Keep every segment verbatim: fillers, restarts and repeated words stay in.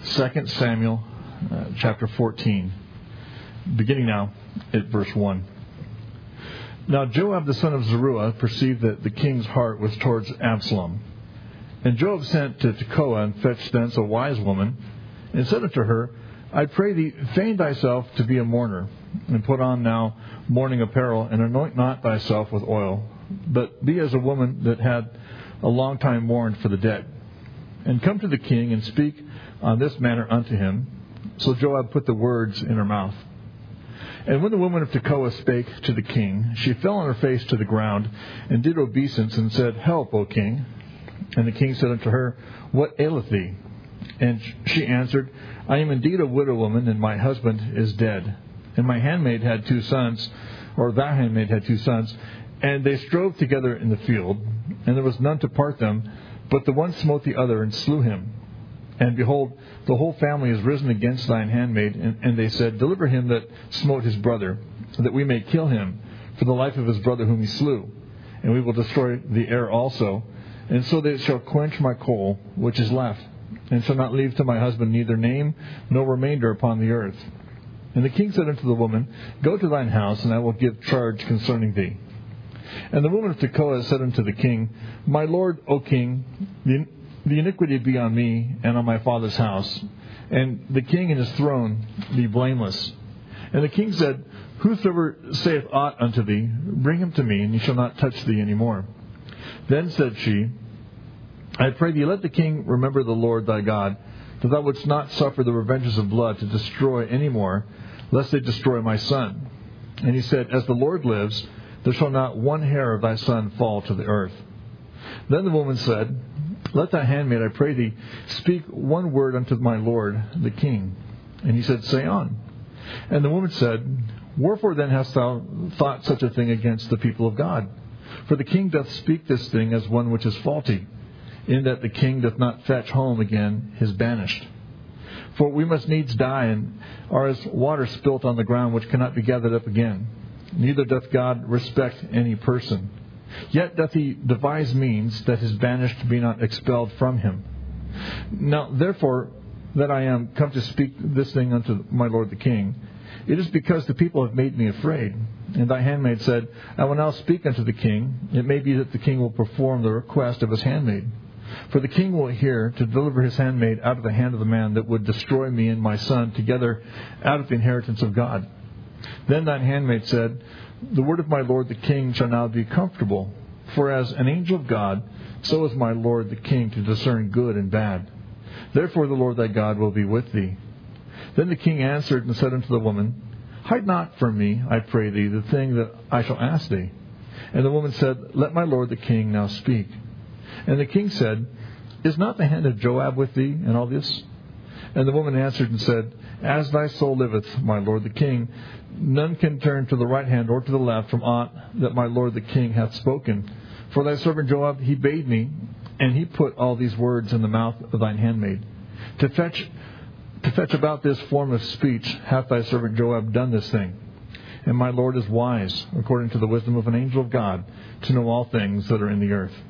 Second Samuel uh, chapter fourteen, beginning now at verse one. Now Joab the son of Zeruiah perceived that the king's heart was towards Absalom. And Joab sent to Tekoa and fetched thence a wise woman, and said unto her, I pray thee, feign thyself to be a mourner, and put on now mourning apparel, and anoint not thyself with oil, but be as a woman that had a long time mourned for the dead. And come to the king, and speak on this manner unto him. So Joab put the words in her mouth. And when the woman of Tekoa spake to the king, she fell on her face to the ground, and did obeisance, and said, Help, O king. And the king said unto her, What aileth thee? And she answered, I am indeed a widow woman, and my husband is dead. And my handmaid had two sons, or thy handmaid had two sons, and they strove together in the field, and there was none to part them, but the one smote the other and slew him. And behold, the whole family is risen against thine handmaid, and, and they said, Deliver him that smote his brother, that we may kill him for the life of his brother whom he slew, and we will destroy the heir also. And so they shall quench my coal which is left, and shall not leave to my husband neither name nor remainder upon the earth. And the king said unto the woman, Go to thine house, and I will give charge concerning thee. And the woman of Tekoa said unto the king, My lord, O king, the, the iniquity be on me and on my father's house, and the king and his throne be blameless. And the king said, Whosoever saith aught unto thee, bring him to me, and he shall not touch thee any more. Then said she, I pray thee, let the king remember the Lord thy God, that thou wouldst not suffer the revenges of blood to destroy any more, lest they destroy my son. And he said, As the Lord lives, there shall not one hair of thy son fall to the earth. Then the woman said, Let thy handmaid, I pray thee, speak one word unto my lord the king. And he said, Say on. And the woman said, Wherefore then hast thou thought such a thing against the people of God? For the king doth speak this thing as one which is faulty, in that the king doth not fetch home again his banished. For we must needs die, and are as water spilt on the ground, which cannot be gathered up again. Neither doth God respect any person. Yet doth he devise means that his banished be not expelled from him. Now therefore that I am come to speak this thing unto my lord the king, it is because the people have made me afraid. And thy handmaid said, I will now speak unto the king. It may be that the king will perform the request of his handmaid. For the king will hear to deliver his handmaid out of the hand of the man that would destroy me and my son together out of the inheritance of God. Then thine handmaid said, The word of my lord the king shall now be comfortable. For as an angel of God, so is my lord the king to discern good and bad. Therefore the Lord thy God will be with thee. Then the king answered and said unto the woman, Hide not from me, I pray thee, the thing that I shall ask thee. And the woman said, Let my lord the king now speak. And the king said, Is not the hand of Joab with thee in all this? And the woman answered and said, As thy soul liveth, my lord the king, none can turn to the right hand or to the left from aught that my lord the king hath spoken. For thy servant Joab, he bade me, and he put all these words in the mouth of thine handmaid. To fetch to fetch about this form of speech hath thy servant Joab done this thing. And my Lord is wise, according to the wisdom of an angel of God, to know all things that are in the earth.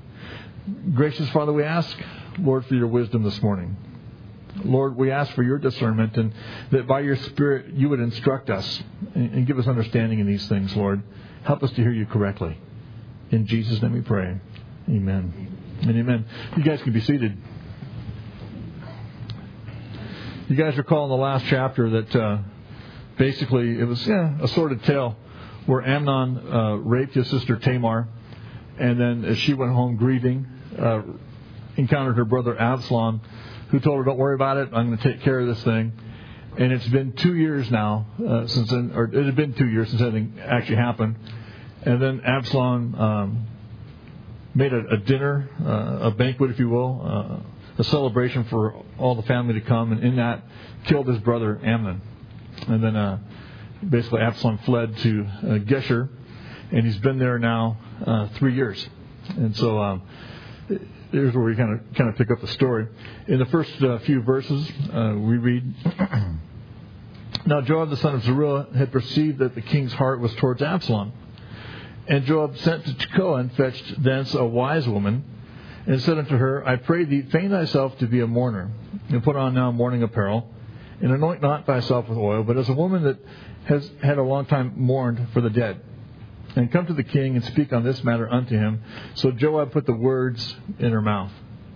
Gracious Father, we ask, Lord, for your wisdom this morning. Lord, we ask for your discernment, and that by your Spirit you would instruct us and give us understanding in these things, Lord. Help us to hear you correctly. In Jesus' name we pray. Amen. And amen. You guys can be seated. You guys recall in the last chapter that uh, basically it was yeah, a sordid tale where Amnon uh, raped his sister Tamar, and then as she went home grieving, uh, encountered her brother Absalom, who told her, Don't worry about it, I'm going to take care of this thing. And it's been two years now, uh, since then, or it had been two years since anything actually happened. And then Absalom um, made a, a dinner, uh, a banquet, if you will, uh, a celebration for all the family to come, and in that killed his brother Amnon. And then uh, basically Absalom fled to uh, Geshur, and he's been there now uh, three years. And so um, here's where we kind of kind of pick up the story. In the first uh, few verses, uh, we read, Now Joab the son of Zeruiah had perceived that the king's heart was towards Absalom. And Joab sent to Tekoa and fetched thence a wise woman, and said unto her, I pray thee, feign thyself to be a mourner, and put on now mourning apparel, and anoint not thyself with oil, but as a woman that has had a long time mourned for the dead. And come to the king and speak on this matter unto him. So Joab put the words in her mouth.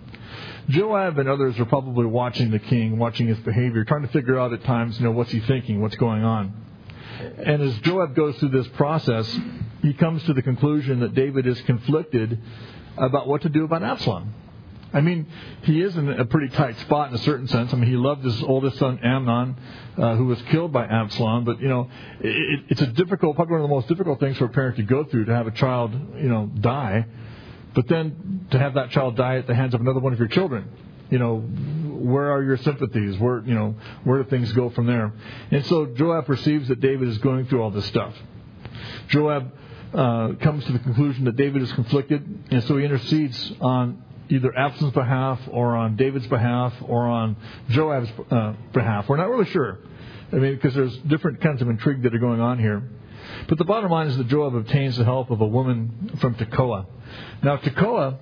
Joab and others are probably watching the king, watching his behavior, trying to figure out at times, you know, what's he thinking, what's going on. And as Joab goes through this process, he comes to the conclusion that David is conflicted about what to do about Absalom. I mean, he is in a pretty tight spot in a certain sense. I mean, he loved his oldest son, Amnon, uh, who was killed by Absalom. But, you know, it, it's a difficult, probably one of the most difficult things for a parent to go through, to have a child, you know, die. But then to have that child die at the hands of another one of your children. You know, where are your sympathies? Where, you know, where do things go from there? And so Joab perceives that David is going through all this stuff. Joab uh, comes to the conclusion that David is conflicted, and so he intercedes on either Absalom's behalf or on David's behalf or on Joab's uh, behalf. We're not really sure. I mean, because there's different kinds of intrigue that are going on here. But the bottom line is that Joab obtains the help of a woman from Tekoa. Now, Tekoa,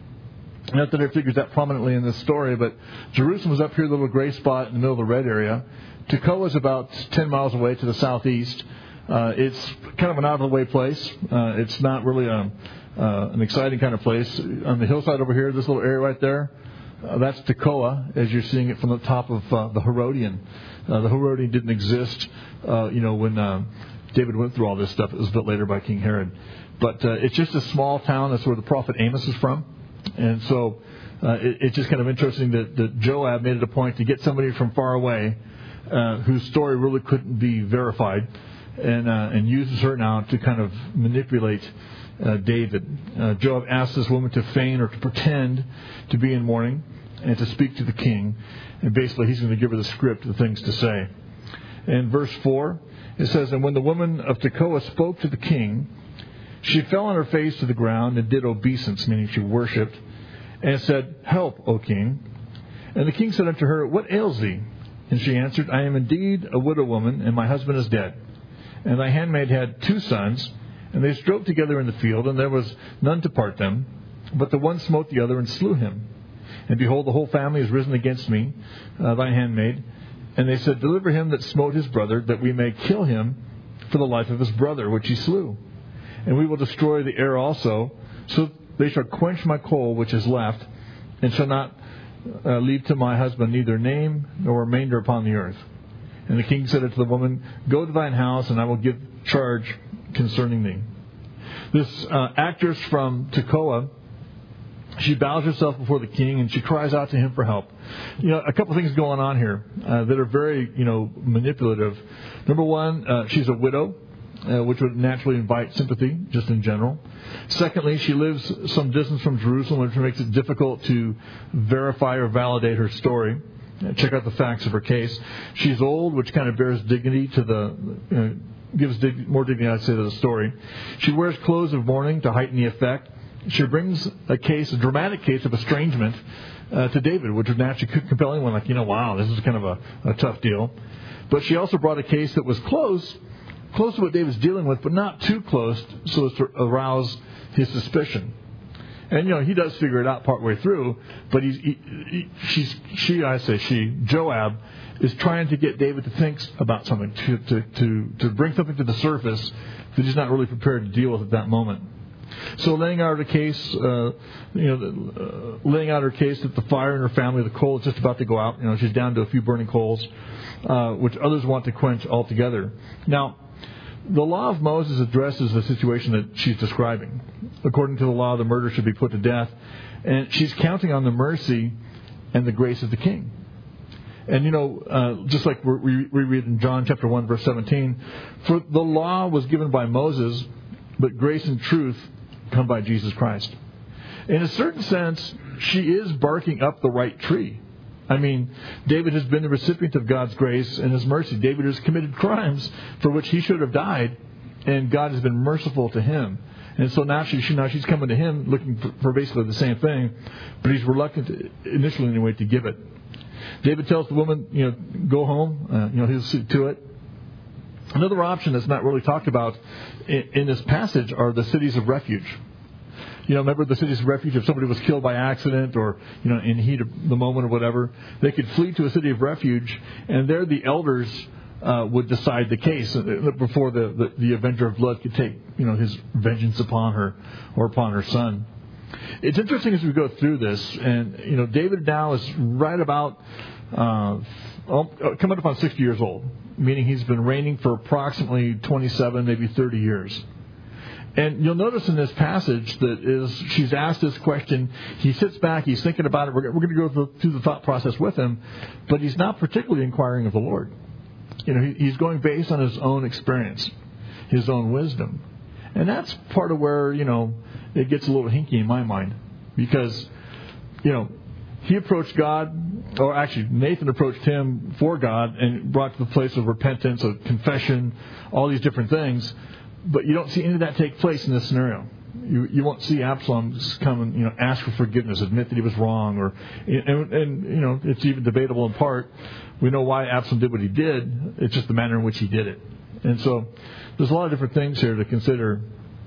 not that it figures that prominently in this story, but Jerusalem was up here, the little gray spot in the middle of the red area. Tekoa is about ten miles away to the southeast. Uh, it's kind of an out-of-the-way place. Uh, it's not really a, uh, an exciting kind of place. On the hillside over here, this little area right there, uh, that's Tekoa, as you're seeing it from the top of uh, the Herodian. Uh, the Herodian didn't exist, uh, you know, when uh, David went through all this stuff. It was built later by King Herod. But uh, it's just a small town. That's where the prophet Amos is from. And so uh, it, it's just kind of interesting that, that Joab made it a point to get somebody from far away uh, whose story really couldn't be verified, and uh, and uses her now to kind of manipulate uh, David. Uh, Joab asks this woman to feign or to pretend to be in mourning and to speak to the king. And basically he's going to give her the script, the things to say. In verse four, it says, And when the woman of Tekoa spoke to the king, she fell on her face to the ground and did obeisance, meaning she worshipped, and said, Help, O king. And the king said unto her, What ails thee? And she answered, I am indeed a widow woman, and my husband is dead. And thy handmaid had two sons, and they strove together in the field, and there was none to part them. But the one smote the other and slew him. And behold, the whole family is risen against me, uh, thy handmaid. And they said, Deliver him that smote his brother, that we may kill him for the life of his brother, which he slew. And we will destroy the heir also, so they shall quench my coal which is left, and shall not uh, leave to my husband neither name nor remainder upon the earth. And the king said unto the woman, Go to thine house, and I will give charge concerning thee. This uh, actress from Tekoa, she bows herself before the king, and she cries out to him for help. You know, a couple things going on here uh, that are very, you know, manipulative. Number one, uh, she's a widow, uh, which would naturally invite sympathy, just in general. Secondly, she lives some distance from Jerusalem, which makes it difficult to verify or validate her story. Check out the facts of her case. She's old, which kind of bears dignity to the, you know, gives dig- more dignity, I'd say, to the story. She wears clothes of mourning to heighten the effect. She brings a case, a dramatic case of estrangement uh, to David, which would naturally compel anyone, like, you know, wow, this is kind of a, a tough deal. But she also brought a case that was close, close to what David's dealing with, but not too close so as to arouse his suspicion. And, you know, he does figure it out partway through, but he's, he, he, she's, she, I say she, Joab, is trying to get David to think about something, to, to, to, to bring something to the surface that he's not really prepared to deal with at that moment. So laying out her case, uh, you know, uh, laying out her case that the fire in her family, the coal is just about to go out. You know, she's down to a few burning coals, uh, which others want to quench altogether. Now, the law of Moses addresses the situation that she's describing. According to the law, the murderer should be put to death. And she's counting on the mercy and the grace of the king. And, you know, uh, just like we, we read in John chapter one, verse seventeen, for the law was given by Moses, but grace and truth come by Jesus Christ. In a certain sense, she is barking up the right tree. I mean, David has been the recipient of God's grace and His mercy. David has committed crimes for which he should have died, and God has been merciful to him. And so now, she, now she's coming to him looking for, for basically the same thing, but he's reluctant, to, initially anyway, to give it. David tells the woman, you know, go home. Uh, you know, he'll see to it. Another option that's not really talked about in, in this passage are the cities of refuge. You know, remember the cities of refuge, if somebody was killed by accident or, you know, in heat of the moment or whatever, they could flee to a city of refuge, and there the elders uh, would decide the case before the, the, the avenger of blood could take, you know, his vengeance upon her or upon her son. It's interesting as we go through this, and, you know, David now is right about uh, coming up on sixty years old, meaning he's been reigning for approximately twenty-seven, maybe thirty years. And you'll notice in this passage that is she's asked this question. He sits back. He's thinking about it. We're, we're going to go through the thought process with him. But he's not particularly inquiring of the Lord. You know, he, he's going based on his own experience, his own wisdom. And that's part of where, you know, it gets a little hinky in my mind. Because, you know, he approached God, or actually Nathan approached him for God and brought to the place of repentance, of confession, all these different things. But you don't see any of that take place in this scenario. You you won't see Absalom come and, you know, ask for forgiveness, admit that he was wrong, or and, and you know it's even debatable in part. We know why Absalom did what he did. It's just the manner in which he did it. And so there's a lot of different things here to consider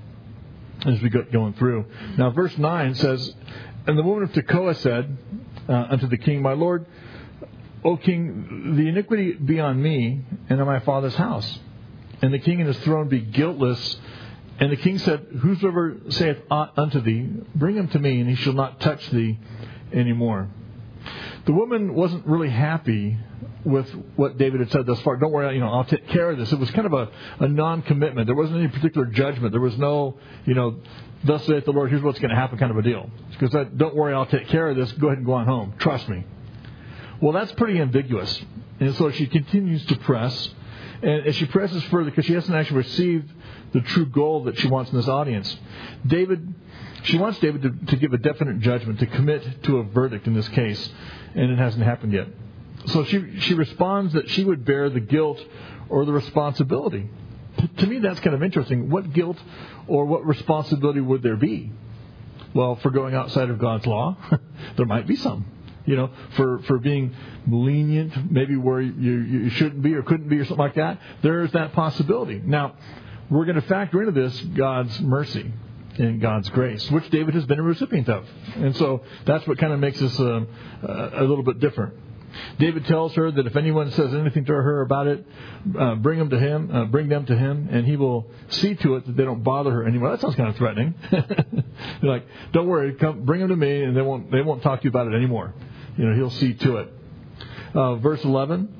as we go going through. Now, verse nine says, "And the woman of Tekoa said uh, unto the king, My lord, O king, the iniquity be on me and on my father's house. And the king and his throne be guiltless. And the king said, Whosoever saith aught unto thee, bring him to me, and he shall not touch thee any more." The woman wasn't really happy with what David had said thus far. Don't worry, you know, I'll take care of this. It was kind of a, a non-commitment. There wasn't any particular judgment. There was no, you know, thus saith the Lord, here's what's going to happen kind of a deal. Because that, don't worry, I'll take care of this. Go ahead and go on home. Trust me. Well, that's pretty ambiguous. And so she continues to press. And as she presses further, because she hasn't actually received the true goal that she wants in this audience, David, she wants David to, to give a definite judgment, to commit to a verdict in this case, and it hasn't happened yet. So she she responds that she would bear the guilt or the responsibility. To, to me, that's kind of interesting. What guilt or what responsibility would there be? Well, for going outside of God's law, there might be some. You know, for, for being lenient, maybe where you, you shouldn't be or couldn't be or something like that. There is that possibility. Now, we're going to factor into this God's mercy and God's grace, which David has been a recipient of. And so that's what kind of makes this a, a little bit different. David tells her that if anyone says anything to her about it, uh, bring them to him, uh, bring them to him, and he will see to it that they don't bother her anymore. That sounds kind of threatening. You're like, don't worry, come, bring them to me, and they won't they won't talk to you about it anymore. You know, he'll see to it. Uh, verse eleven.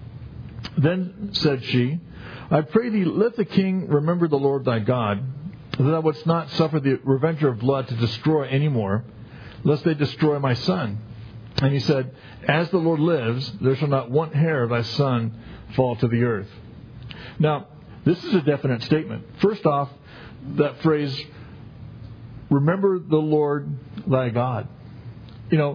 Then said she, I pray thee, let the king remember the Lord thy God, that thou wouldst not suffer the revenger of blood to destroy any more, lest they destroy my son. And he said, As the Lord lives, there shall not one hair of thy son fall to the earth. Now, this is a definite statement. First off, that phrase, remember the Lord thy God. You know,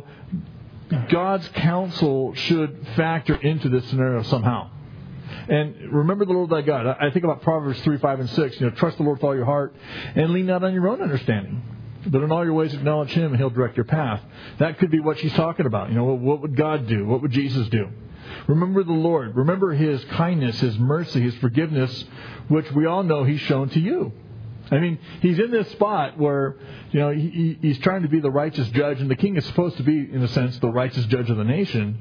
God's counsel should factor into this scenario somehow. And remember the Lord thy God. I think about Proverbs three, five, and six. You know, trust the Lord with all your heart and lean not on your own understanding. But in all your ways acknowledge Him and He'll direct your path. That could be what she's talking about. You know, what would God do? What would Jesus do? Remember the Lord. Remember His kindness, His mercy, His forgiveness, which we all know He's shown to you. I mean, He's in this spot where, you know, he, He's trying to be the righteous judge, and the king is supposed to be, in a sense, the righteous judge of the nation.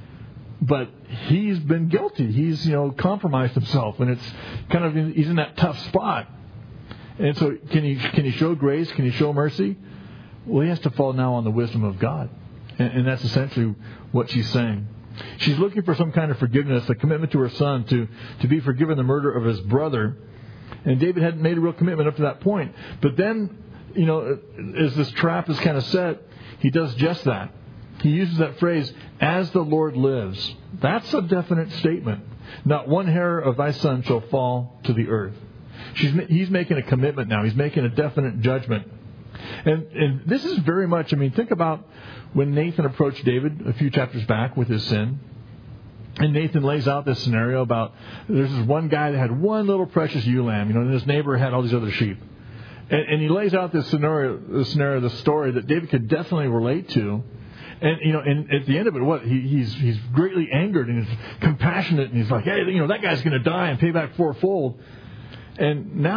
But he's been guilty. He's, you know, compromised himself, and it's kind of, he's in that tough spot. And so can he can he show grace? Can he show mercy? Well, he has to fall now on the wisdom of God. And, and that's essentially what she's saying. She's looking for some kind of forgiveness, a commitment to her son to, to be forgiven the murder of his brother. And David hadn't made a real commitment up to that point. But then, you know, as this trap is kind of set, he does just that. He uses that phrase, as the Lord lives. That's a definite statement. Not one hair of thy son shall fall to the earth. She's, he's making a commitment now. He's making a definite judgment. And, and this is very much, I mean, think about when Nathan approached David a few chapters back with his sin. And Nathan lays out this scenario about there's this one guy that had one little precious ewe lamb, you know, and his neighbor had all these other sheep. And, and he lays out this scenario, this scenario, this story that David could definitely relate to. And, you know, and at the end of it, what? He, he's he's greatly angered and he's compassionate and he's like, hey, you know, that guy's going to die and pay back fourfold. And now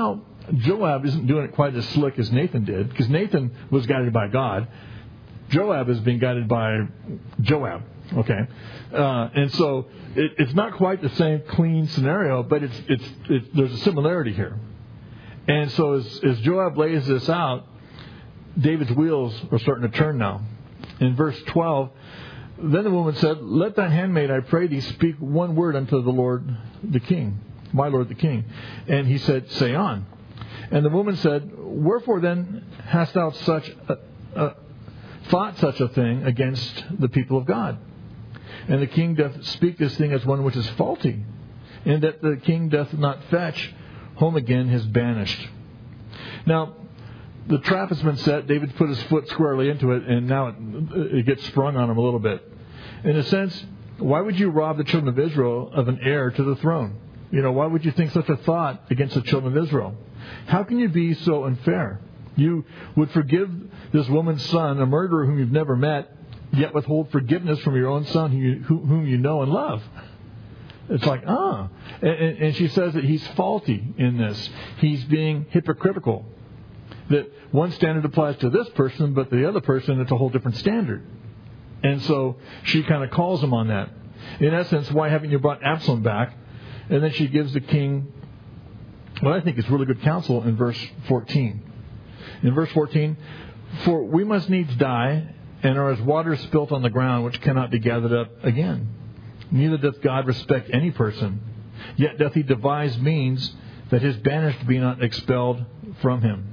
Joab isn't doing it quite as slick as Nathan did, because Nathan was guided by God. Joab is being guided by Joab. Okay, uh, and so it, it's not quite the same clean scenario, but it's it's it, there's a similarity here. And so as, as Joab lays this out, David's wheels are starting to turn now. In verse twelve, then the woman said, "Let thy handmaid, I pray thee, speak one word unto the Lord the king, my lord the king." And he said, "Say on." And the woman said, "Wherefore then hast thou such a, a, thought such a thing against the people of God? And the king doth speak this thing as one which is faulty, and that the king doth not fetch home again his banished." Now, the trap has been set. David's put his foot squarely into it, and now it, it gets sprung on him a little bit. In a sense, why would you rob the children of Israel of an heir to the throne? You know, why would you think such a thought against the children of Israel? How can you be so unfair? You would forgive this woman's son, a murderer whom you've never met, yet withhold forgiveness from your own son whom you, whom you know and love. It's like, ah. And, and she says that he's faulty in this. He's being hypocritical. That one standard applies to this person, but the other person, it's a whole different standard. And so she kind of calls him on that. In essence, why haven't you brought Absalom back? And then she gives the king what I think is really good counsel in verse fourteen. In verse fourteen, "For we must needs die, and are as water spilt on the ground, which cannot be gathered up again. Neither doth God respect any person, yet doth he devise means that his banished be not expelled from him."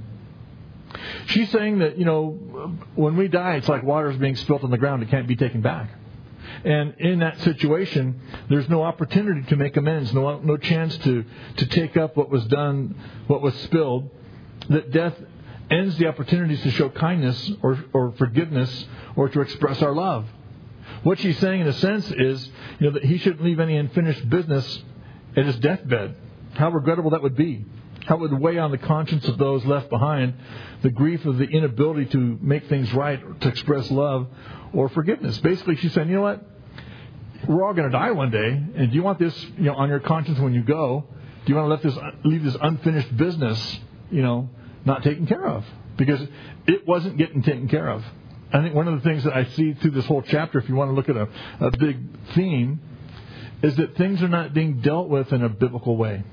She's saying that, you know, when we die, it's like water is being spilt on the ground. It can't be taken back. And in that situation, there's no opportunity to make amends, no no chance to, to take up what was done, what was spilled. That death ends the opportunities to show kindness or, or forgiveness or to express our love. What she's saying, in a sense, is, you know, that he shouldn't leave any unfinished business at his deathbed. How regrettable that would be. How it would weigh on the conscience of those left behind, the grief of the inability to make things right, to express love or forgiveness. Basically, she's saying, you know what? We're all going to die one day, and do you want this, you know, on your conscience when you go? Do you want to let this leave this unfinished business, you know, not taken care of? Because it wasn't getting taken care of. I think one of the things that I see through this whole chapter, if you want to look at a, a big theme, is that things are not being dealt with in a biblical way.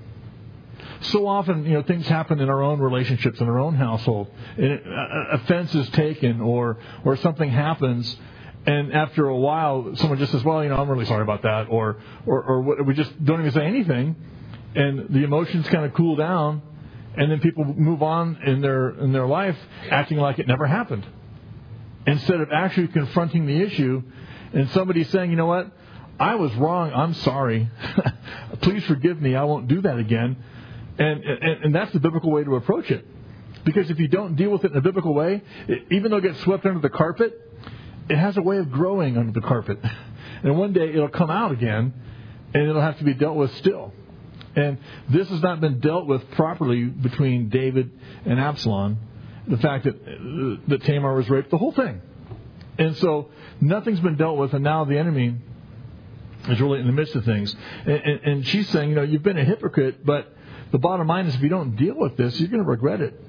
So often, you know, things happen in our own relationships, in our own household. And offense is taken, or or something happens, and after a while, someone just says, "Well, you know, I'm really sorry about that," or or, or we just don't even say anything, and the emotions kind of cool down, and then people move on in their in their life, acting like it never happened, instead of actually confronting the issue, and somebody saying, "You know what? I was wrong. I'm sorry. Please forgive me. I won't do that again." And, and and that's the biblical way to approach it. Because if you don't deal with it in a biblical way, it, even though it gets swept under the carpet, it has a way of growing under the carpet. And one day it'll come out again, and it'll have to be dealt with still. And this has not been dealt with properly between David and Absalom. The fact that, that Tamar was raped, the whole thing. And so nothing's been dealt with, and now the enemy is really in the midst of things. And, and, and she's saying, you know, you've been a hypocrite, but the bottom line is, if you don't deal with this, you're going to regret it.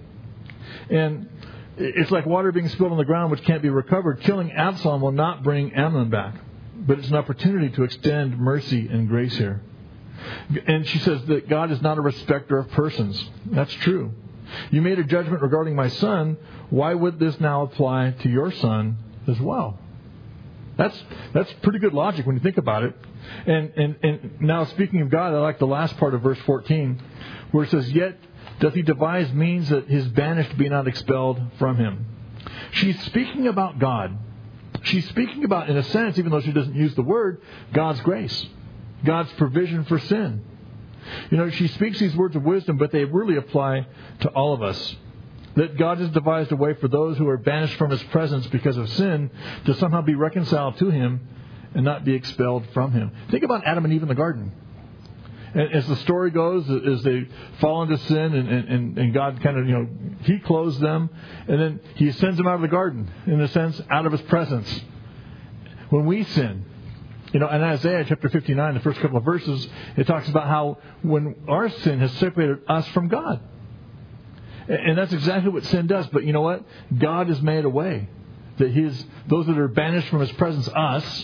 And it's like water being spilled on the ground which can't be recovered. Killing Absalom will not bring Amnon back, but it's an opportunity to extend mercy and grace here. And she says that God is not a respecter of persons. That's true. You made a judgment regarding my son. Why would this now apply to your son as well? That's that's pretty good logic when you think about it. And, and and now, speaking of God, I like the last part of verse fourteen, where it says, "Yet doth he devise means that his banished be not expelled from him." She's speaking about God. She's speaking about, in a sense, even though she doesn't use the word, God's grace, God's provision for sin. You know, she speaks these words of wisdom, but they really apply to all of us. That God has devised a way for those who are banished from His presence because of sin to somehow be reconciled to Him and not be expelled from Him. Think about Adam and Eve in the garden. And as the story goes, as they fall into sin, and, and, and God kind of, you know, He clothes them, and then He sends them out of the garden, in a sense, out of His presence. When we sin, you know, in Isaiah chapter fifty-nine, the first couple of verses, it talks about how when our sin has separated us from God. And that's exactly what sin does. But you know what? God has made a way that his, those that are banished from His presence, us,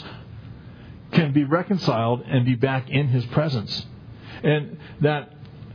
can be reconciled and be back in His presence. And that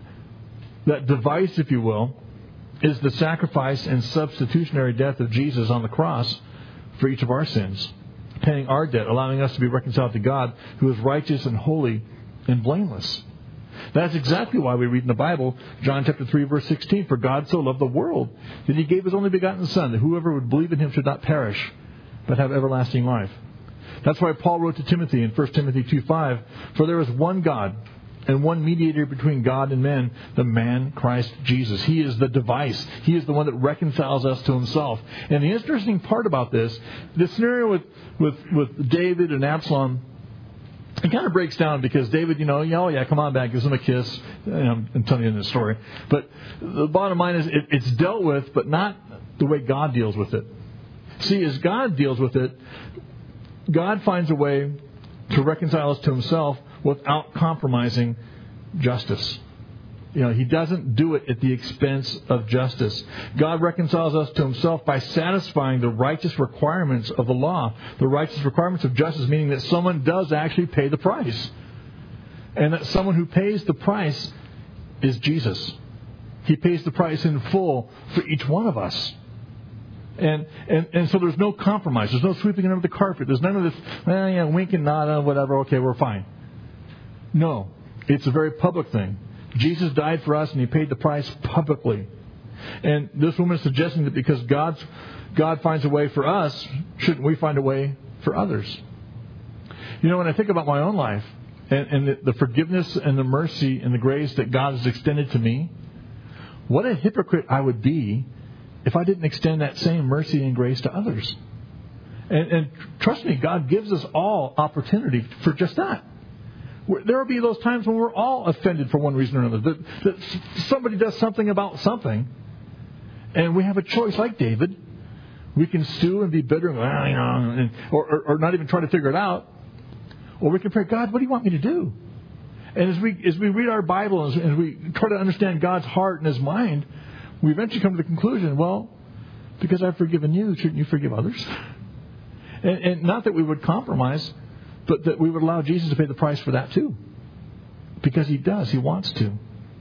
that device, if you will, is the sacrifice and substitutionary death of Jesus on the cross for each of our sins, paying our debt, allowing us to be reconciled to God, who is righteous and holy and blameless. That's exactly why we read in the Bible, John chapter three, verse sixteen, for God so loved the world that He gave His only begotten Son, that whoever would believe in Him should not perish, but have everlasting life. That's why Paul wrote to Timothy in First Timothy two five, for there is one God and one mediator between God and men, the man Christ Jesus. He is the device. He is the one that reconciles us to Himself. And the interesting part about this, the scenario with, with, with David and Absalom, it kind of breaks down because David, you know, oh yeah, come on back, gives him a kiss. I'm telling you the story. But the bottom line is it, it's dealt with, but not the way God deals with it. See, as God deals with it, God finds a way to reconcile us to Himself without compromising justice. You know, He doesn't do it at the expense of justice. God reconciles us to Himself by satisfying the righteous requirements of the law. The righteous requirements of justice, meaning that someone does actually pay the price. And that someone who pays the price is Jesus. He pays the price in full for each one of us. And, and and so there's no compromise. There's no sweeping under the carpet. There's none of this, well, yeah, wink and nod, uh, whatever, okay, we're fine. No, it's a very public thing. Jesus died for us and He paid the price publicly. And this woman is suggesting that because God's, God finds a way for us, shouldn't we find a way for others? You know, when I think about my own life and, and the, the forgiveness and the mercy and the grace that God has extended to me, what a hypocrite I would be if I didn't extend that same mercy and grace to others. And, and trust me, God gives us all opportunity for just that. There will be those times when we're all offended for one reason or another. That, that somebody does something about something, and we have a choice, like David. We can stew and be bitter, and, well, you know, and, or, or, or not even try to figure it out. Or we can pray, God, what do you want me to do? And as we as we read our Bible, as, as we try to understand God's heart and His mind, we eventually come to the conclusion, well, because I've forgiven you, shouldn't you forgive others? And, and not that we would compromise, but that we would allow Jesus to pay the price for that too. Because He does. He wants to.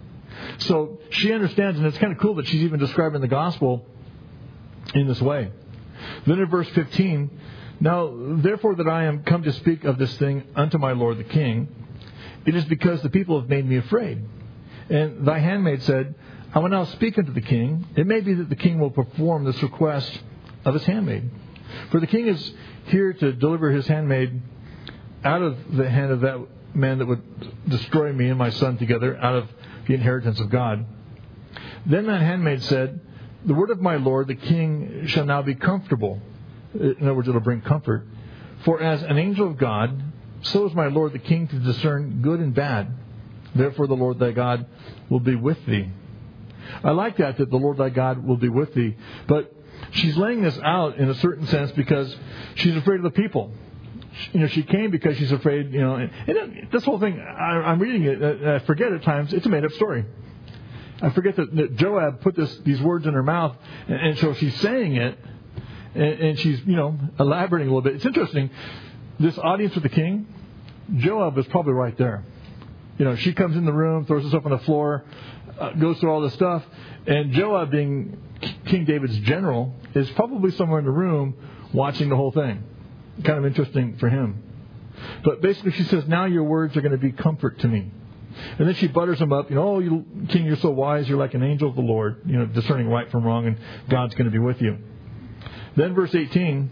So she understands, and it's kind of cool that she's even describing the gospel in this way. Then in verse fifteen, now therefore that I am come to speak of this thing unto my lord the king, it is because the people have made me afraid. And thy handmaid said, I will now speak unto the king. It may be that the king will perform this request of his handmaid. For the king is here to deliver his handmaid out of the hand of that man that would destroy me and my son together, out of the inheritance of God. Then that handmaid said, the word of my lord, the king, shall now be comfortable. In other words, it'll bring comfort. For as an angel of God, so is my lord the king to discern good and bad. Therefore the Lord thy God will be with thee. I like that, that the Lord thy God will be with thee. But she's laying this out in a certain sense because she's afraid of the people. You know, she came because she's afraid, you know, and, and this whole thing, I, I'm reading it, and I forget at times, it's a made-up story. I forget that, that Joab put this, these words in her mouth, and, and so she's saying it, and, and she's, you know, elaborating a little bit. It's interesting, this audience with the king, Joab was probably right there. You know, she comes in the room, throws herself on the floor, uh, goes through all this stuff, and Joab, being King David's general, is probably somewhere in the room watching the whole thing. Kind of interesting for him. But basically she says, now your words are going to be comfort to me. And then she butters him up, you know, oh, you, king, you're so wise, you're like an angel of the Lord, you know, discerning right from wrong, and God's going to be with you. Then verse eighteen,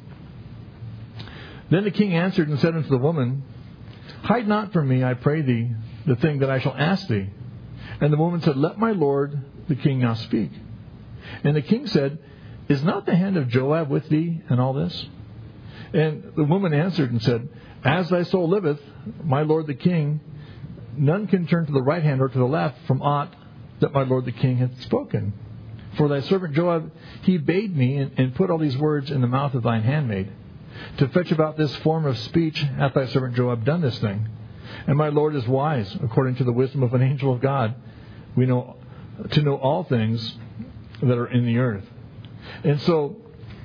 then the king answered and said unto the woman, hide not from me, I pray thee, the thing that I shall ask thee. And the woman said, let my lord the king now speak. And the king said, is not the hand of Joab with thee in all this? And the woman answered and said, as thy soul liveth, my lord the king, none can turn to the right hand or to the left from aught that my lord the king hath spoken. For thy servant Joab, he bade me, and, and put all these words in the mouth of thine handmaid. To fetch about this form of speech hath thy servant Joab done this thing. And my lord is wise, according to the wisdom of an angel of God. We know to know all things, that are in the earth. And so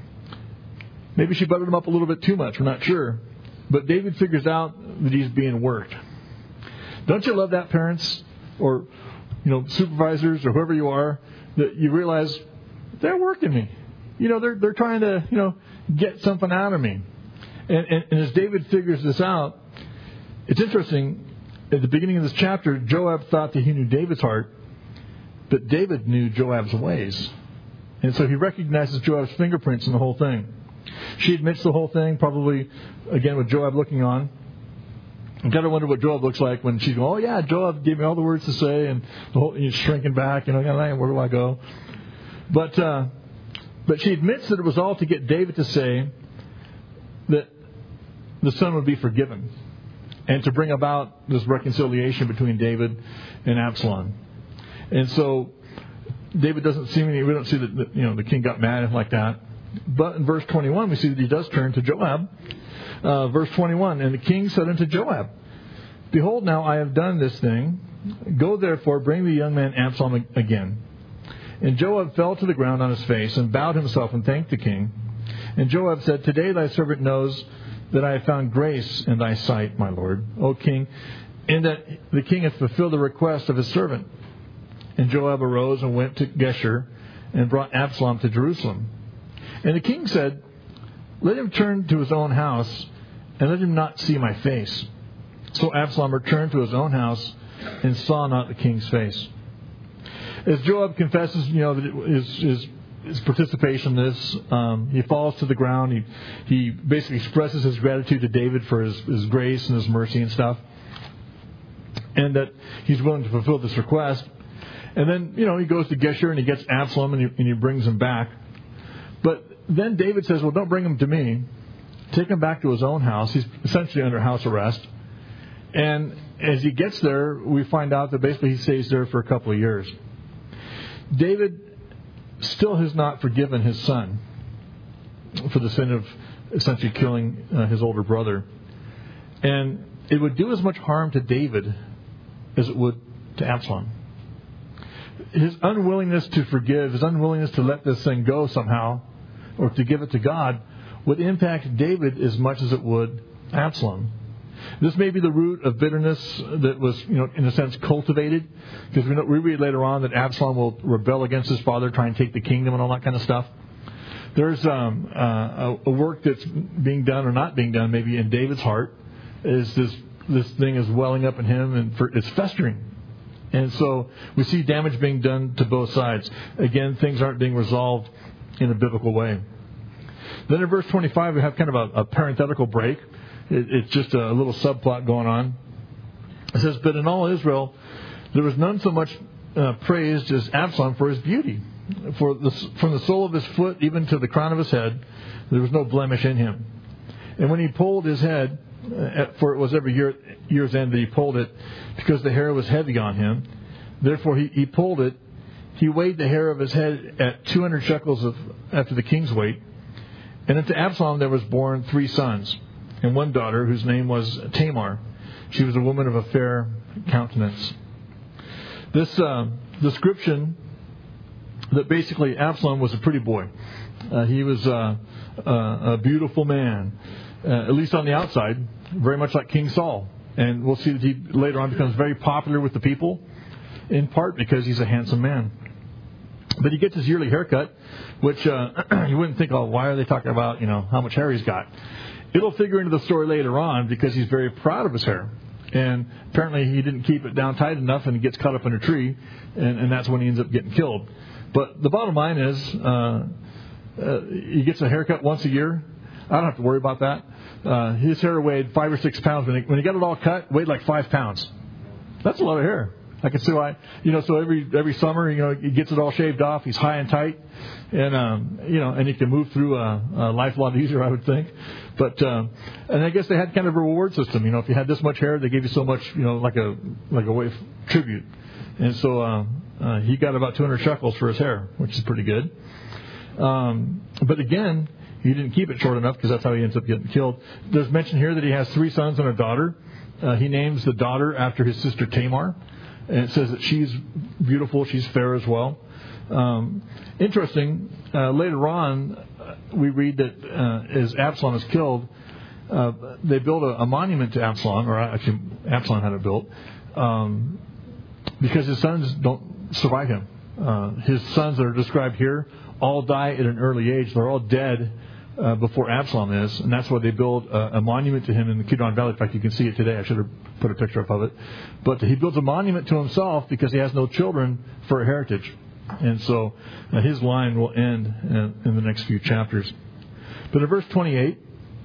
maybe she buttered him up a little bit too much. We're not sure. But David figures out that he's being worked. Don't you love that, parents? Or, you know, supervisors or whoever you are, that you realize they're working me. You know, they're they're trying to, you know, get something out of me. And, and, and as David figures this out, it's interesting. At the beginning of this chapter, Joab thought that he knew David's heart, but David knew Joab's ways. And so he recognizes Joab's fingerprints in the whole thing. She admits the whole thing, probably, again, with Joab looking on. You got to wonder what Joab looks like when she's going, oh, yeah, Joab gave me all the words to say, and the whole, you're shrinking back, you know, where do I go? But, uh, but she admits that it was all to get David to say that the son would be forgiven and to bring about this reconciliation between David and Absalom. And so David doesn't seem any, we don't see that, that you know the king got mad and like that. But in verse twenty-one, we see that he does turn to Joab. Uh, verse twenty-one, and the king said unto Joab, behold, now I have done this thing. Go therefore, bring the young man Absalom again. And Joab fell to the ground on his face and bowed himself and thanked the king. And Joab said, today thy servant knows that I have found grace in thy sight, my lord, O king, in that the king hath fulfilled the request of his servant. And Joab arose and went to Geshur and brought Absalom to Jerusalem. And the king said, let him turn to his own house, and let him not see my face. So Absalom returned to his own house and saw not the king's face. As Joab confesses, you know, that his, his, his participation in this, um, he falls to the ground. He he basically expresses his gratitude to David for his, his grace and his mercy and stuff, and that he's willing to fulfill this request. And then, you know, he goes to Geshur and he gets Absalom and he, and he brings him back. But then David says, well, don't bring him to me. Take him back to his own house. He's essentially under house arrest. And as he gets there, we find out that basically he stays there for a couple of years. David still has not forgiven his son for the sin of essentially killing uh, his older brother. And it would do as much harm to David as it would to Absalom. His unwillingness to forgive, his unwillingness to let this thing go somehow, or to give it to God, would impact David as much as it would Absalom. This may be the root of bitterness that was, you know, in a sense, cultivated, because we, know, we read later on that Absalom will rebel against his father, try and take the kingdom and all that kind of stuff. There's um, uh, a, a work that's being done or not being done, maybe in David's heart, is this this thing is welling up in him and for, it's festering. And so we see damage being done to both sides. Again, things aren't being resolved in a biblical way. Then in verse twenty-five, we have kind of a, a parenthetical break. It, it's just a little subplot going on. It says, but in all Israel, there was none so much uh, praised as Absalom for his beauty. For the, from the sole of his foot even to the crown of his head, there was no blemish in him. And when he pulled his head, uh, for it was every year, year's end that he pulled it, because the hair was heavy on him, therefore he, he pulled it. He weighed the hair of his head at two hundred shekels of after the king's weight. And unto Absalom there was born three sons, and one daughter whose name was Tamar. She was a woman of a fair countenance. This uh, description that basically Absalom was a pretty boy. Uh, he was uh, uh, a beautiful man, uh, at least on the outside, very much like King Saul. And we'll see that he later on becomes very popular with the people, in part because he's a handsome man. But he gets his yearly haircut, which uh, you wouldn't think, oh, why are they talking about, you know, how much hair he's got? It'll figure into the story later on because he's very proud of his hair. And apparently he didn't keep it down tight enough and he gets caught up in a tree, and, and that's when he ends up getting killed. But the bottom line is uh, uh, he gets a haircut once a year. I don't have to worry about that. Uh, his hair weighed five or six pounds. When he, when he got it all cut, it weighed like five pounds. That's a lot of hair. I can see why, you know, so every every summer, you know, he gets it all shaved off. He's high and tight. And, um, you know, and he can move through uh, uh, life a lot easier, I would think. But, uh, and I guess they had kind of a reward system. You know, if you had this much hair, they gave you so much, you know, like a like a way of tribute. And so uh, uh, he got about two hundred shekels for his hair, which is pretty good. Um, but again, he didn't keep it short enough because that's how he ends up getting killed. There's mention here that he has three sons and a daughter. Uh, he names the daughter after his sister Tamar. And it says that she's beautiful, she's fair as well. Um, interesting, uh, later on, uh, we read that uh, as Absalom is killed, uh, they build a, a monument to Absalom, or actually Absalom had it built, um, because his sons don't survive him. Uh, his sons that are described here all die at an early age. They're all dead uh, before Absalom is, and that's why they build a, a monument to him in the Kidron Valley. In fact, you can see it today. I should have put a picture up of it. But he builds a monument to himself because he has no children for a heritage. And so uh, his line will end in, in the next few chapters. But in verse twenty-eight,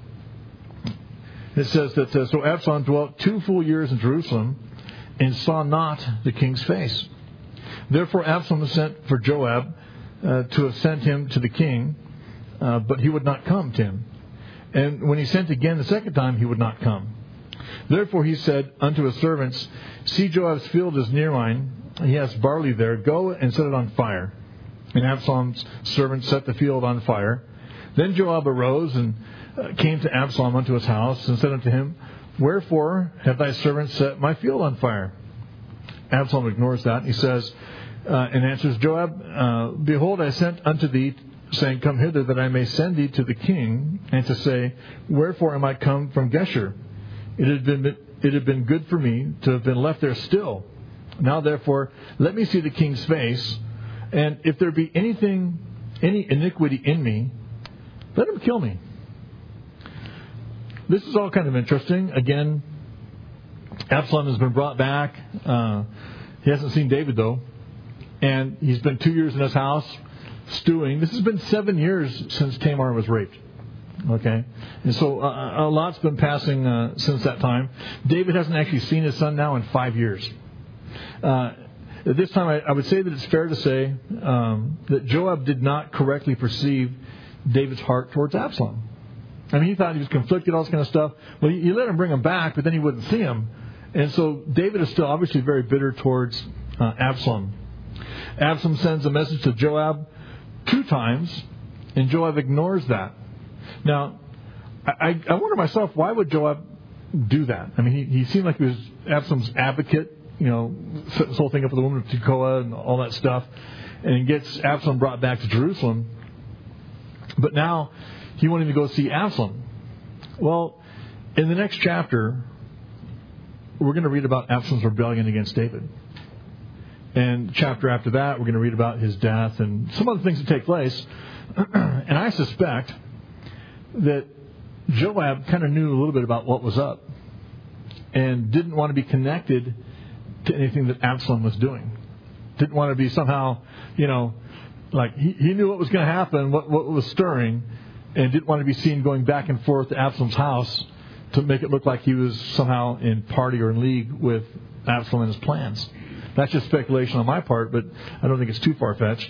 it says that, uh, so Absalom dwelt two full years in Jerusalem and saw not the king's face. Therefore Absalom sent for Joab uh, to have sent him to the king, uh, but he would not come to him. And when he sent again the second time, he would not come. Therefore he said unto his servants, See, Joab's field is near mine. He has barley there. Go and set it on fire. And Absalom's servants set the field on fire. Then Joab arose and uh, came to Absalom unto his house and said unto him, Wherefore have thy servants set my field on fire? Absalom ignores that. He says, uh, and answers Joab, uh, Behold, I sent unto thee, saying, Come hither, that I may send thee to the king, and to say, Wherefore am I come from Geshur? It had been it had been good for me to have been left there still. Now therefore, let me see the king's face, and if there be anything, any iniquity in me, let him kill me. This is all kind of interesting. Again, Absalom has been brought back. Uh, he hasn't seen David, though. And he's been two years in his house, stewing. This has been seven years since Tamar was raped. Okay? And so uh, a lot's been passing uh, since that time. David hasn't actually seen his son now in five years. Uh, at this time, I, I would say that it's fair to say um, that Joab did not correctly perceive David's heart towards Absalom. I mean, he thought he was conflicted, all this kind of stuff. Well, you, you let him bring him back, but then he wouldn't see him. And so David is still obviously very bitter towards uh, Absalom. Absalom sends a message to Joab two times, and Joab ignores that. Now, I, I wonder myself, why would Joab do that? I mean, he, he seemed like he was Absalom's advocate, you know, set this whole thing up with the woman of Tekoa and all that stuff, and gets Absalom brought back to Jerusalem. But now he wanted to go see Absalom. Well, in the next chapter, we're going to read about Absalom's rebellion against David. And chapter after that, we're going to read about his death and some other things that take place. And I suspect that Joab kind of knew a little bit about what was up and didn't want to be connected to anything that Absalom was doing. Didn't want to be somehow, you know, like he, he knew what was going to happen, what, what was stirring, and didn't want to be seen going back and forth to Absalom's house to make it look like he was somehow in party or in league with Absalom and his plans. That's just speculation on my part, but I don't think it's too far-fetched.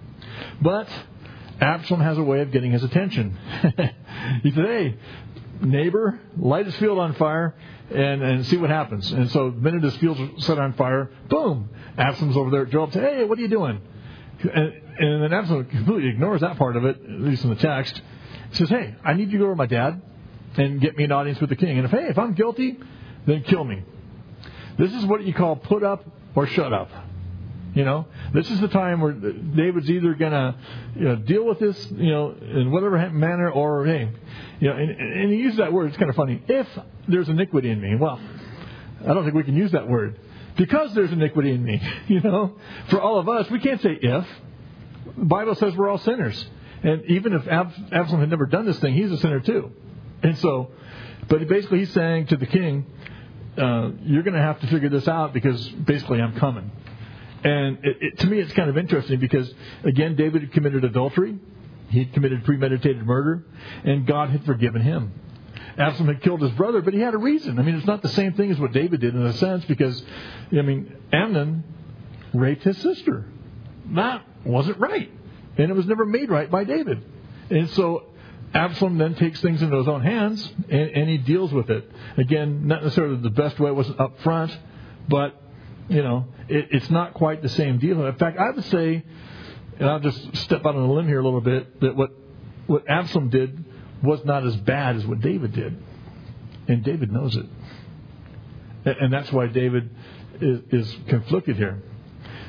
But Absalom has a way of getting his attention. He said, hey, neighbor, light his field on fire and, and see what happens. And so the minute his field's set on fire, boom, Absalom's over there at Joab saying, hey, what are you doing? And, and then Absalom completely ignores that part of it, at least in the text. He says, hey, I need you to go over to my dad and get me an audience with the king. And if, hey, if I'm guilty, then kill me. This is what you call put up or shut up. You know, this is the time where David's either going to, you know, deal with this, you know, in whatever manner, or, hey, you know, and, and he uses that word. It's kind of funny. If there's iniquity in me, well, I don't think we can use that word. Because there's iniquity in me, you know. For all of us, we can't say if. The Bible says we're all sinners. And even if Ab- Absalom had never done this thing, he's a sinner too. And so, but basically he's saying to the king, uh, you're going to have to figure this out because basically I'm coming. And it, it, to me it's kind of interesting because, again, David had committed adultery. He had committed premeditated murder. And God had forgiven him. Absalom had killed his brother, but he had a reason. I mean, it's not the same thing as what David did in a sense because, I mean, Amnon raped his sister. That wasn't right. And it was never made right by David. And so Absalom then takes things into his own hands and, and he deals with it. Again, not necessarily the best way. It wasn't up front, but, you know, it, it's not quite the same deal. In fact, I would say, and I'll just step out on a limb here a little bit, that what, what Absalom did was not as bad as what David did. And David knows it. And that's why David is, is conflicted here.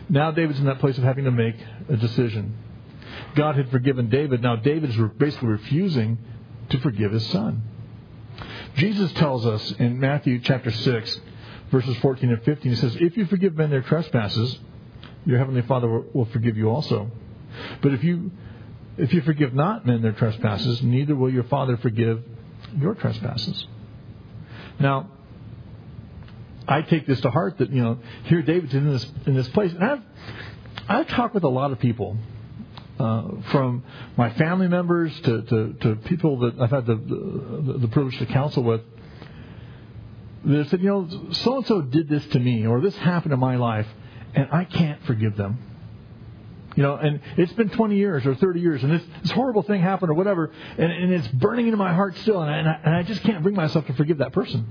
Now David's in that place of having to make a decision. God had forgiven David. Now David is basically refusing to forgive his son. Jesus tells us in Matthew chapter six, verses fourteen and fifteen, he says, if you forgive men their trespasses, your heavenly Father will forgive you also. But if you if you forgive not men their trespasses, neither will your Father forgive your trespasses. Now, I take this to heart that, you know, here David's in this in this place. And I've, I've talked with a lot of people, uh, from my family members to, to, to people that I've had the, the, the privilege to counsel with. They said, you know, so-and-so did this to me, or this happened in my life, and I can't forgive them. You know, and it's been twenty years or thirty years, and this, this horrible thing happened or whatever, and, and it's burning into my heart still, and I, and, I, and I just can't bring myself to forgive that person.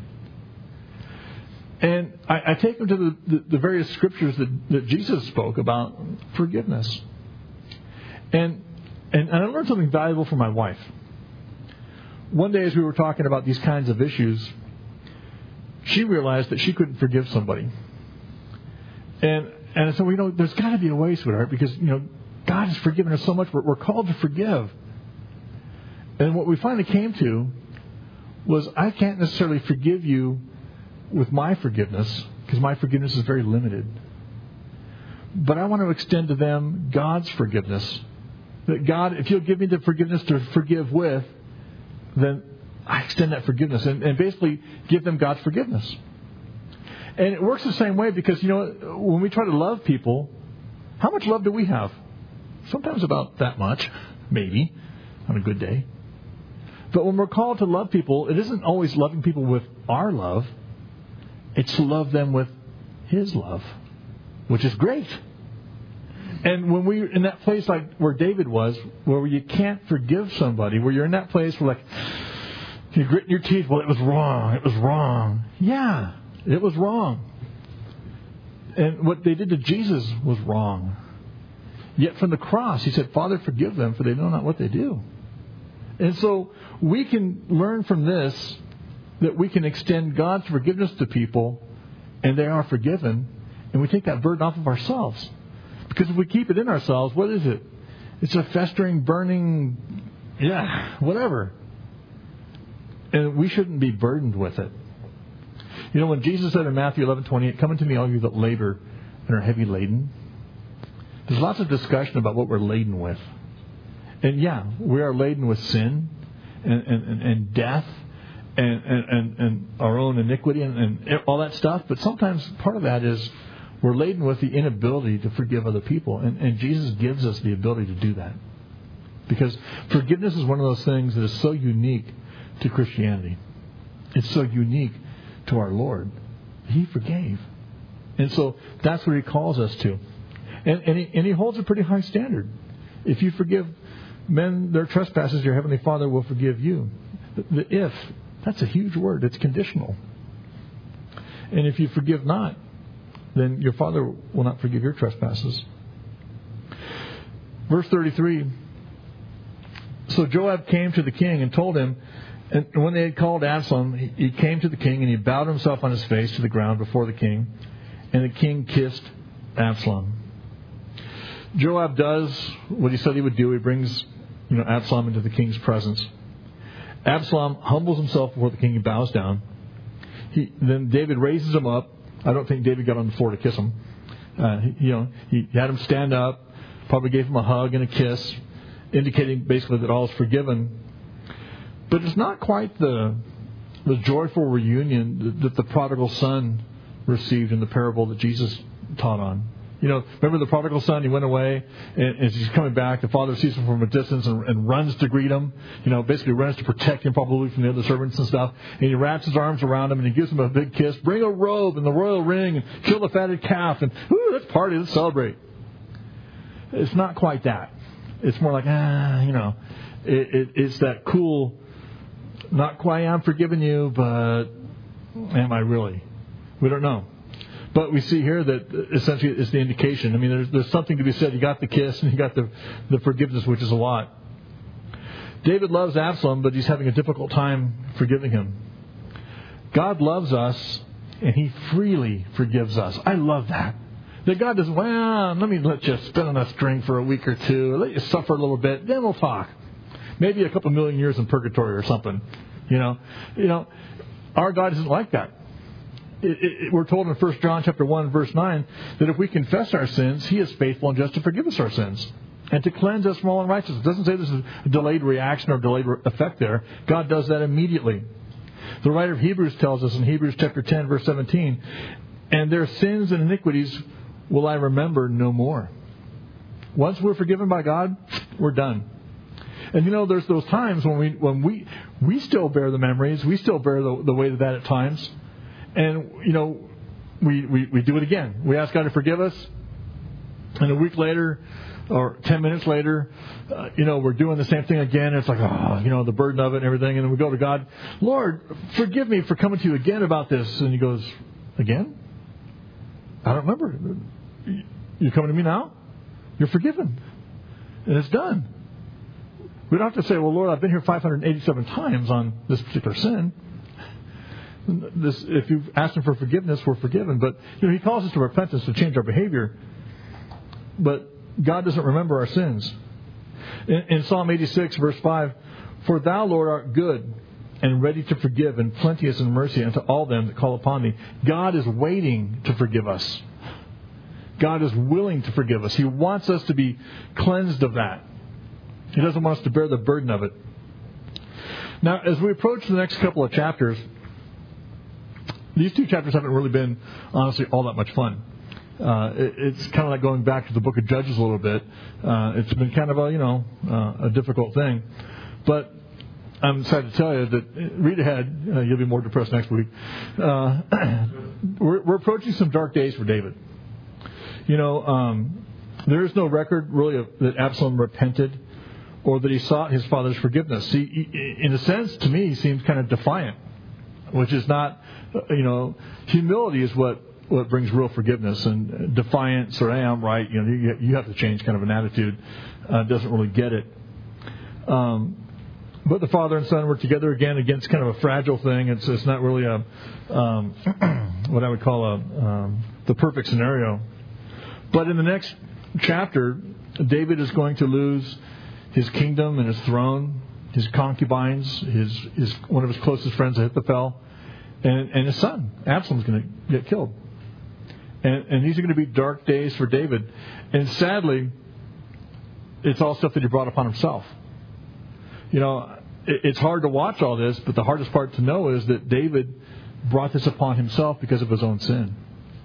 And I, I take them to the, the, the various scriptures that, that Jesus spoke about forgiveness. And, and, and I learned something valuable from my wife. One day as we were talking about these kinds of issues, she realized that she couldn't forgive somebody. And and I said, well, you know, there's got to be a way, sweetheart, because, you know, God has forgiven us so much. We're, we're called to forgive. And what we finally came to was, I can't necessarily forgive you with my forgiveness, because my forgiveness is very limited. But I want to extend to them God's forgiveness. That God, if you'll give me the forgiveness to forgive with, then I extend that forgiveness and, and basically give them God's forgiveness. And it works the same way because, you know, when we try to love people, how much love do we have? Sometimes about that much, maybe, on a good day. But when we're called to love people, it isn't always loving people with our love. It's to love them with His love, which is great. And when we're in that place like where David was, where you can't forgive somebody, where you're in that place where like, you grit your teeth, well, it was wrong, it was wrong. Yeah, it was wrong. And what they did to Jesus was wrong. Yet from the cross, He said, Father, forgive them, for they know not what they do. And so we can learn from this that we can extend God's forgiveness to people, and they are forgiven, and we take that burden off of ourselves. Because if we keep it in ourselves, what is it? It's a festering, burning, yeah, whatever. And we shouldn't be burdened with it. You know, when Jesus said in Matthew eleven twenty-eight, come unto me, all you that labor and are heavy laden, there's lots of discussion about what we're laden with. And yeah, we are laden with sin and, and, and death and, and, and our own iniquity and, and all that stuff. But sometimes part of that is we're laden with the inability to forgive other people. And, and Jesus gives us the ability to do that. Because forgiveness is one of those things that is so unique to Christianity. It's so unique to our Lord. He forgave. And so that's what He calls us to. And, and, he, and He holds a pretty high standard. If you forgive men their trespasses, your Heavenly Father will forgive you. The, the if, that's a huge word. It's conditional. And if you forgive not, then your Father will not forgive your trespasses. Verse thirty-three. So Joab came to the king and told him, and when they had called Absalom, he came to the king and he bowed himself on his face to the ground before the king. And the king kissed Absalom. Joab does what he said he would do. He brings, you know, Absalom into the king's presence. Absalom humbles himself before the king. He bows down. He, then David raises him up. I don't think David got on the floor to kiss him. Uh, he, you know, he had him stand up, probably gave him a hug and a kiss, indicating basically that all is forgiven. But it's not quite the the joyful reunion that the prodigal son received in the parable that Jesus taught on. You know, remember the prodigal son? He went away, and as he's coming back, the father sees him from a distance and, and runs to greet him. You know, basically runs to protect him probably from the other servants and stuff. And he wraps his arms around him and he gives him a big kiss. Bring a robe and the royal ring and kill the fatted calf and whoo, let's party, let's celebrate. It's not quite that. It's more like, ah, you know, it, it, it's that cool, not quite I'm forgiving you, but am I really? We don't know. But we see here that essentially it's the indication. I mean, there's, there's something to be said. You got the kiss and you got the, the forgiveness, which is a lot. David loves Absalom, but he's having a difficult time forgiving him. God loves us, and He freely forgives us. I love that. That God doesn't, well, let me let you spin on a string for a week or two, let you suffer a little bit, then we'll talk. Maybe a couple million years in purgatory or something. You know, you know, our God isn't like that. It, it, we're told in First John chapter one, verse nine, that if we confess our sins, He is faithful and just to forgive us our sins and to cleanse us from all unrighteousness. It doesn't say this is a delayed reaction or delayed effect there. God does that immediately. The writer of Hebrews tells us in Hebrews chapter ten, verse seventeen, and their sins and iniquities will I remember no more. Once we're forgiven by God, we're done. And you know, there's those times when we when we we still bear the memories, we still bear the, the weight of that at times. And, you know, we, we, we do it again. We ask God to forgive us. And a week later, or ten minutes later, uh, you know, we're doing the same thing again. It's like, oh, you know, the burden of it and everything. And then we go to God, Lord, forgive me for coming to you again about this. And He goes, again? I don't remember. You're coming to me now? You're forgiven. And it's done. We don't have to say, well, Lord, I've been here five hundred eighty-seven times on this particular sin. This, if you've asked Him for forgiveness, we're forgiven. But you know, He calls us to repentance to change our behavior. But God doesn't remember our sins. In, in Psalm eighty-six, verse five, for Thou, Lord, art good and ready to forgive and plenteous in mercy unto all them that call upon Thee. God is waiting to forgive us. God is willing to forgive us. He wants us to be cleansed of that. He doesn't want us to bear the burden of it. Now, as we approach the next couple of chapters, these two chapters haven't really been, honestly, all that much fun. Uh, it, it's kind of like going back to the book of Judges a little bit. Uh, it's been kind of a, you know, uh, a difficult thing. But I'm excited to tell you that, read ahead, uh, you'll be more depressed next week. Uh, we're, we're approaching some dark days for David. You know, um, there is no record, really, of, that Absalom repented or that he sought his father's forgiveness. See, he, in a sense, to me, he seems kind of defiant, which is not... You know, humility is what, what brings real forgiveness, and defiance or, hey, I'm right, you know, you, you have to change kind of an attitude, uh, doesn't really get it. Um, but the father and son were together again against kind of a fragile thing. It's, it's not really a, um, what I would call a, um, the perfect scenario. But in the next chapter, David is going to lose his kingdom and his throne, his concubines, his, his one of his closest friends, Ahithophel. And, and his son, Absalom's going to get killed. And, and these are going to be dark days for David. And sadly, it's all stuff that he brought upon himself. You know, it, it's hard to watch all this, but the hardest part to know is that David brought this upon himself because of his own sin.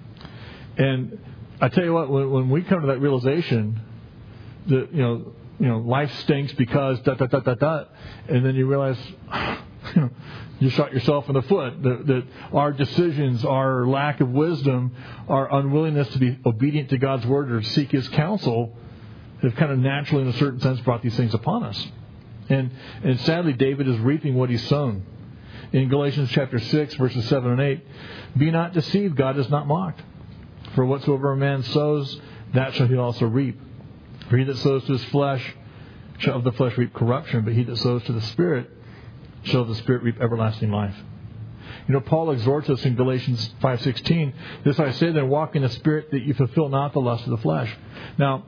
And I tell you what, when, when we come to that realization that, you know, you know, life stinks because dot, dot, dot, dot, dot, and then you realize, you know, you shot yourself in the foot. That, that our decisions, our lack of wisdom, our unwillingness to be obedient to God's word or to seek His counsel have kind of naturally, in a certain sense, brought these things upon us. And and sadly, David is reaping what he's sown. In Galatians chapter six, verses seven and eight, be not deceived, God is not mocked. For whatsoever a man sows, that shall he also reap. For he that sows to his flesh shall of the flesh reap corruption, but he that sows to the Spirit shall the Spirit reap everlasting life. You know, Paul exhorts us in Galatians five sixteen, this I say then, walk in the Spirit, that you fulfill not the lust of the flesh. Now,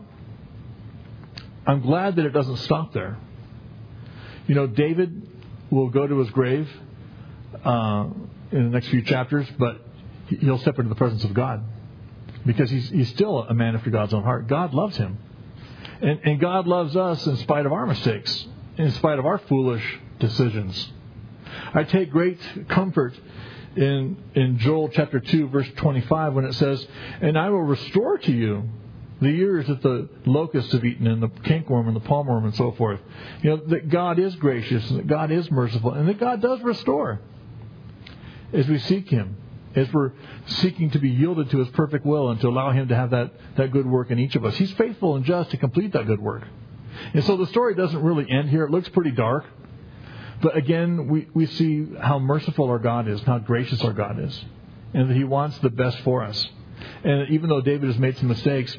I'm glad that it doesn't stop there. You know, David will go to his grave uh, in the next few chapters, but he'll step into the presence of God because he's, he's still a man after God's own heart. God loves him. And, and God loves us in spite of our mistakes, in spite of our foolish decisions. I take great comfort in in Joel chapter two, verse twenty-five, when it says, and I will restore to you the years that the locusts have eaten, and the cankerworm and the palmerworm and so forth. You know, that God is gracious and that God is merciful and that God does restore as we seek Him, as we're seeking to be yielded to His perfect will and to allow Him to have that, that good work in each of us. He's faithful and just to complete that good work. And so the story doesn't really end here. It looks pretty dark. But again, we, we see how merciful our God is, and how gracious our God is, and that He wants the best for us. And even though David has made some mistakes,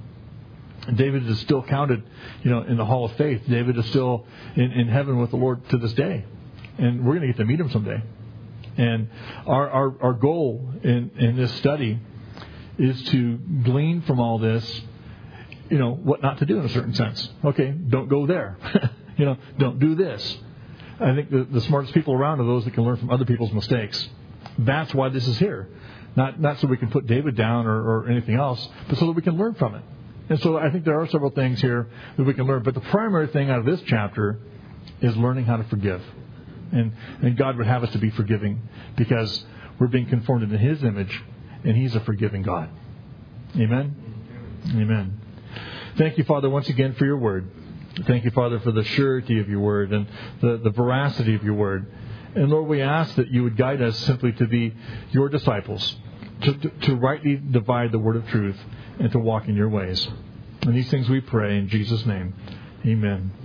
David is still counted, you know, in the Hall of Faith. David is still in, in heaven with the Lord to this day, and we're going to get to meet Him someday. And our our, our goal in, in this study is to glean from all this, you know, what not to do in a certain sense. Okay, don't go there. you know, don't do this. I think the, the smartest people around are those that can learn from other people's mistakes. That's why this is here. Not not so we can put David down or, or anything else, but so that we can learn from it. And so I think there are several things here that we can learn. But the primary thing out of this chapter is learning how to forgive. And, and God would have us to be forgiving because we're being conformed into His image, and He's a forgiving God. Amen? Amen. Thank you, Father, once again for your word. Thank you, Father, for the surety of your word and the, the veracity of your word. And Lord, we ask that you would guide us simply to be your disciples, to, to, to rightly divide the word of truth and to walk in your ways. And these things we pray in Jesus' name. Amen.